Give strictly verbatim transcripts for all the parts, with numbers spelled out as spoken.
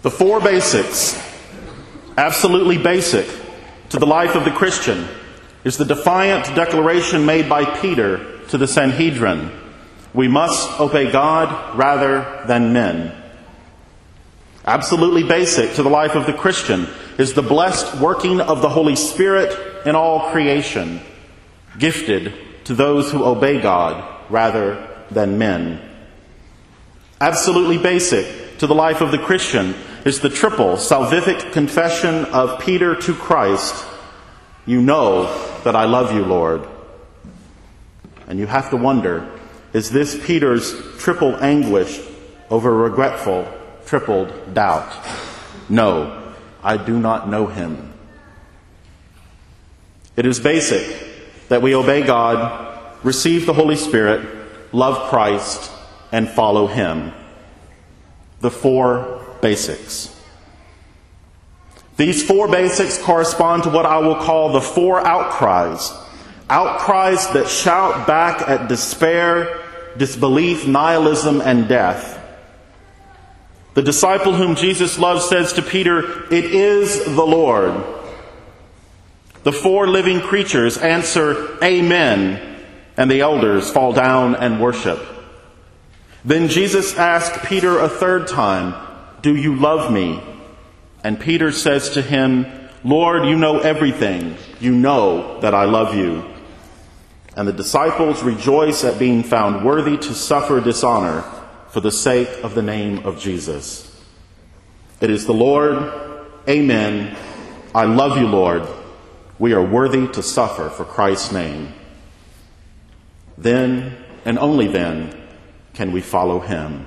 The four basics, absolutely basic to the life of the Christian, is the defiant declaration made by Peter to the Sanhedrin: we must obey God rather than men. Absolutely basic to the life of the Christian is the blessed working of the Holy Spirit in all creation, gifted to those who obey God rather than men. Absolutely basic to the life of the Christian is the triple salvific confession of Peter to Christ: you know that I love you, Lord. And you have to wonder, is this Peter's triple anguish over regretful, tripled doubt? No, I do not know him. It is basic that we obey God, receive the Holy Spirit, love Christ, and follow him. The four basics. These four basics correspond to what I will call the four outcries. Outcries that shout back at despair, disbelief, nihilism, and death. The disciple whom Jesus loves says to Peter, "It is the Lord." The four living creatures answer, "Amen," and the elders fall down and worship. Then Jesus asked Peter a third time, "Do you love me?" And Peter says to him, "Lord, you know everything. You know that I love you." And the disciples rejoice at being found worthy to suffer dishonor for the sake of the name of Jesus. It is the Lord. Amen. I love you, Lord. We are worthy to suffer for Christ's name. Then, and only then, can we follow him.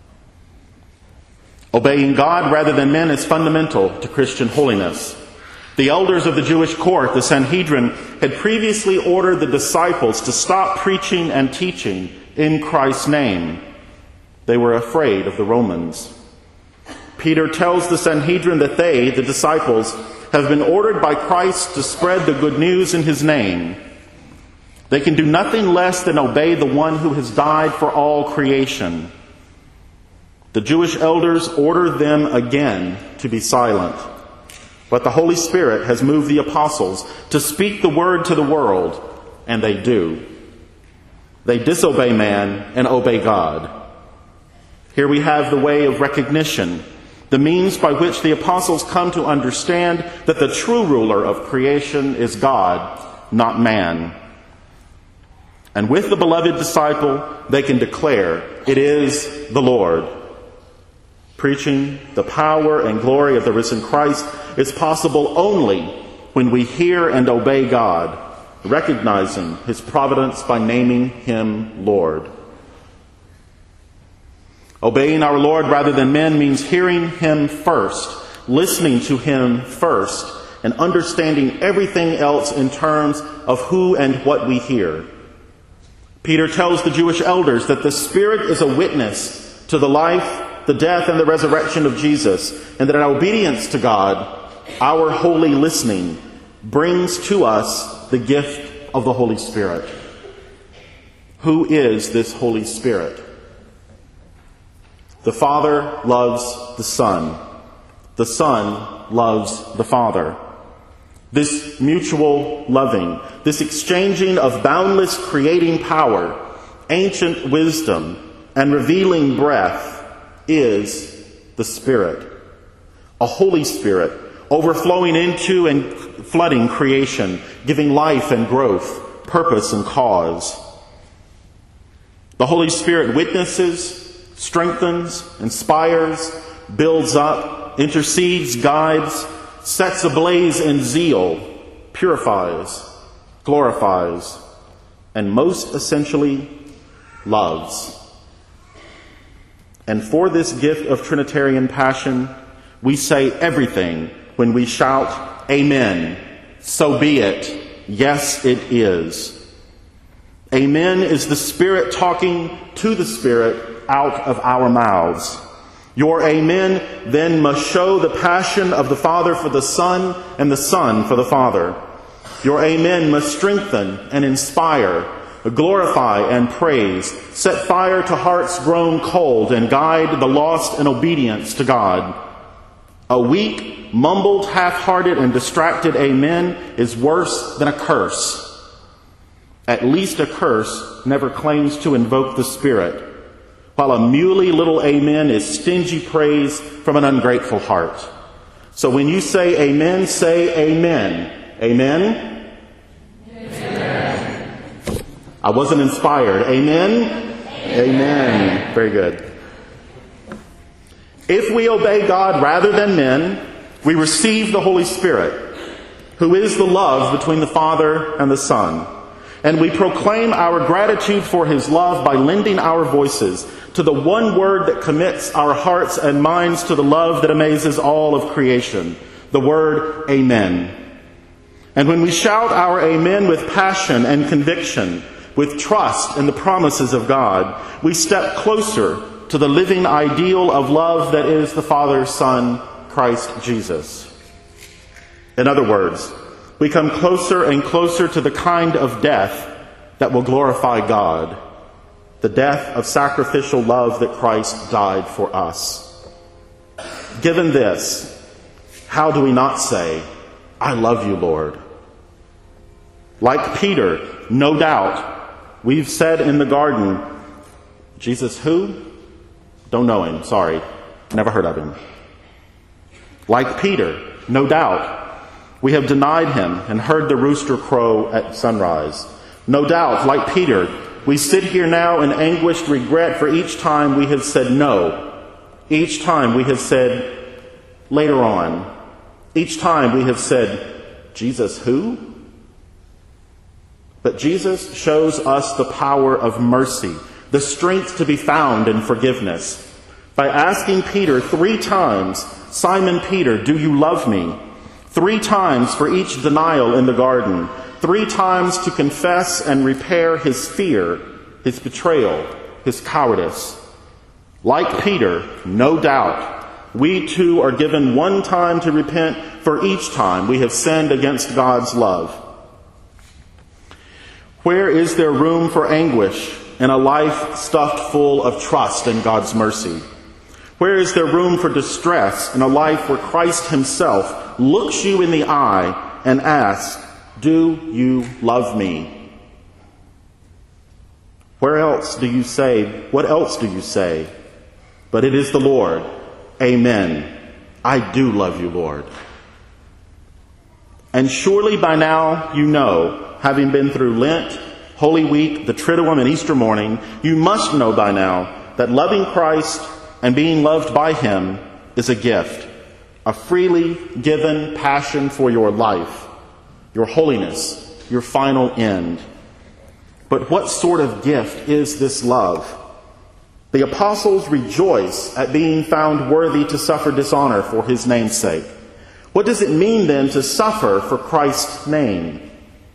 Obeying God rather than men is fundamental to Christian holiness. The elders of the Jewish court, the Sanhedrin, had previously ordered the disciples to stop preaching and teaching in Christ's name. They were afraid of the Romans. Peter tells the Sanhedrin that they, the disciples, have been ordered by Christ to spread the good news in his name. They can do nothing less than obey the one who has died for all creation. The Jewish elders ordered them again to be silent. But the Holy Spirit has moved the apostles to speak the word to the world, and they do. They disobey man and obey God. Here we have the way of recognition, the means by which the apostles come to understand that the true ruler of creation is God, not man. And with the beloved disciple, they can declare, "It is the Lord." Preaching the power and glory of the risen Christ is possible only when we hear and obey God, recognizing his providence by naming him Lord. Obeying our Lord rather than men means hearing him first, listening to him first, and understanding everything else in terms of who and what we hear. Peter tells the Jewish elders that the Spirit is a witness to the life, the death, and the resurrection of Jesus, and that in obedience to God, our holy listening brings to us the gift of the Holy Spirit. Who is this Holy Spirit? The Father loves the Son. The Son loves the Father. This mutual loving, this exchanging of boundless creating power, ancient wisdom, and revealing breath is the Spirit. A Holy Spirit overflowing into and flooding creation, giving life and growth, purpose and cause. The Holy Spirit witnesses, strengthens, inspires, builds up, intercedes, guides, sets ablaze in zeal, purifies, glorifies, and most essentially, loves. And for this gift of Trinitarian passion, we say everything when we shout, "Amen, so be it, yes it is." Amen is the Spirit talking to the Spirit out of our mouths. Your amen then must show the passion of the Father for the Son and the Son for the Father. Your amen must strengthen and inspire, glorify and praise, set fire to hearts grown cold, and guide the lost in obedience to God. A weak, mumbled, half-hearted, and distracted amen is worse than a curse. At least a curse never claims to invoke the Spirit, while a muley little amen is stingy praise from an ungrateful heart. So when you say amen, say amen. Amen? Amen. I wasn't inspired. Amen? Amen? Amen. Very good. If we obey God rather than men, we receive the Holy Spirit, who is the love between the Father and the Son. And we proclaim our gratitude for his love by lending our voices to the one word that commits our hearts and minds to the love that amazes all of creation, the word amen. And when we shout our amen with passion and conviction, with trust in the promises of God, we step closer to the living ideal of love that is the Father, Son, Christ Jesus. In other words, we come closer and closer to the kind of death that will glorify God, the death of sacrificial love that Christ died for us. Given this, how do we not say, I love you, Lord? Like Peter, no doubt, we've said in the garden, Jesus who? Don't know him, sorry, never heard of him. Like Peter, no doubt, we have denied him and heard the rooster crow at sunrise. No doubt, like Peter, we sit here now in anguished regret for each time we have said no. Each time we have said later on. Each time we have said, Jesus who? But Jesus shows us the power of mercy, the strength to be found in forgiveness. By asking Peter three times, Simon Peter, do you love me? Three times for each denial in the garden. Three times to confess and repair his fear, his betrayal, his cowardice. Like Peter, no doubt, we too are given one time to repent for each time we have sinned against God's love. Where is there room for anguish in a life stuffed full of trust in God's mercy? Where is there room for distress in a life where Christ himself looks you in the eye and asks, do you love me? Where else do you say, what else do you say? But it is the Lord. Amen. I do love you, Lord. And surely by now you know, having been through Lent, Holy Week, the Triduum, and Easter morning, you must know by now that loving Christ and being loved by him is a gift, a freely given passion for your life, your holiness, your final end. But what sort of gift is this love? The apostles rejoice at being found worthy to suffer dishonor for his name's sake. What does it mean then to suffer for Christ's name?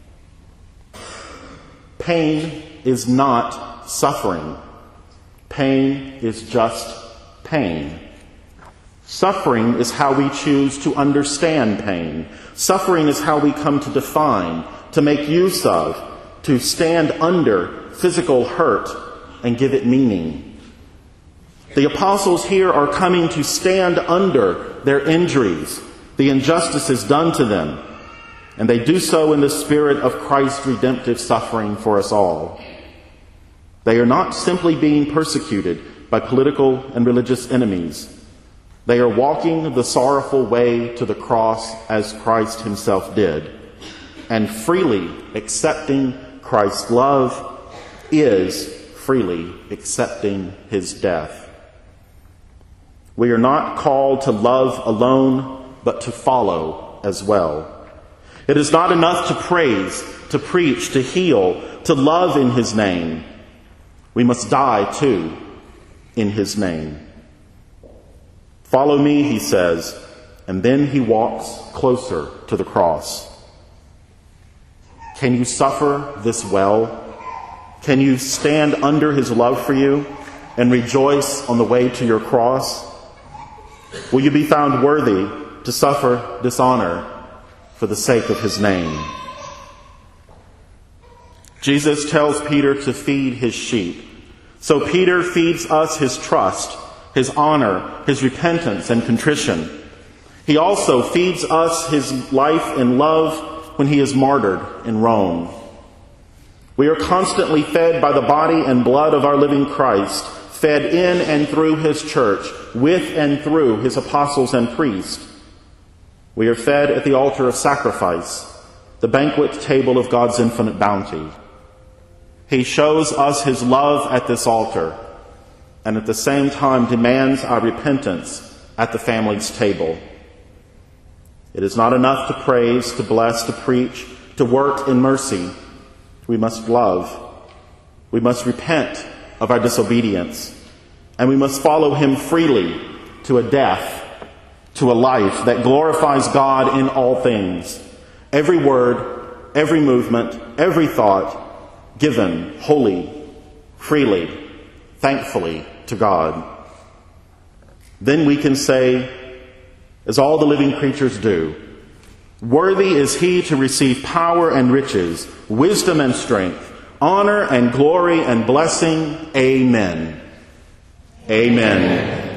Pain is not suffering. Pain is just pain. Suffering is how we choose to understand pain. Suffering is how we come to define, to make use of, to stand under physical hurt and give it meaning. The apostles here are coming to stand under their injuries, the injustices done to them, and they do so in the spirit of Christ's redemptive suffering for us all. They are not simply being persecuted by political and religious enemies. They are walking the sorrowful way to the cross as Christ himself did. And freely accepting Christ's love is freely accepting his death. We are not called to love alone, but to follow as well. It is not enough to praise, to preach, to heal, to love in his name. We must die too in his name. Follow me, he says, and then he walks closer to the cross. Can you suffer this well? Can you stand under his love for you and rejoice on the way to your cross? Will you be found worthy to suffer dishonor for the sake of his name? Jesus tells Peter to feed his sheep. So Peter feeds us his trust, his honor, his repentance and contrition. He also feeds us his life in love when he is martyred in Rome. We are constantly fed by the body and blood of our living Christ, fed in and through his church, with and through his apostles and priests. We are fed at the altar of sacrifice, the banquet table of God's infinite bounty. He shows us his love at this altar, and at the same time demands our repentance at the family's table. It is not enough to praise, to bless, to preach, to work in mercy. We must love. We must repent of our disobedience. And we must follow him freely to a death, to a life that glorifies God in all things. Every word, every movement, every thought given wholly, freely, thankfully to God. Then we can say, as all the living creatures do, worthy is he to receive power and riches, wisdom and strength, honor and glory and blessing. Amen. Amen.